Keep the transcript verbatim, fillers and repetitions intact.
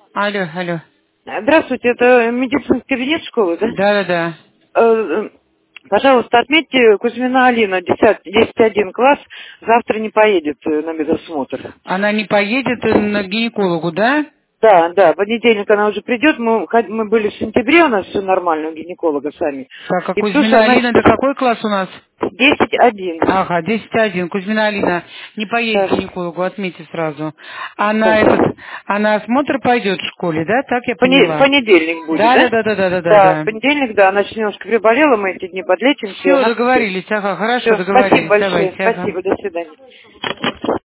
Алло, алло. Здравствуйте, это медицинский кабинет школы, да? Да, да, да. Э, э, Пожалуйста, отметьте, Кузьмина Алина, десять один класс, завтра не поедет э, на медосмотр. Она не поедет э, на гинекологу, да? Да, да, в понедельник она уже придет. Мы, ход- мы были в сентябре, у нас все нормально у гинеколога сами. Так, а И потому что Кузьмина она Алина, это какой класс у нас? десять один. Ага, десять один. Кузьмина Алина не поедет Да, к гинекологу, отметьте сразу. Она да. этот, а на осмотр пойдет в школе, да? Так я Поне- поняла. понедельник будет, Да, да, да? да, да, да, да, да, Да, в да. понедельник, да, она чуть немножко приболела, мы эти дни подлечимся, и Все, она придет. договорились, ага, хорошо, Все, спасибо договорились, большое, давайте, ага. спасибо, до свидания.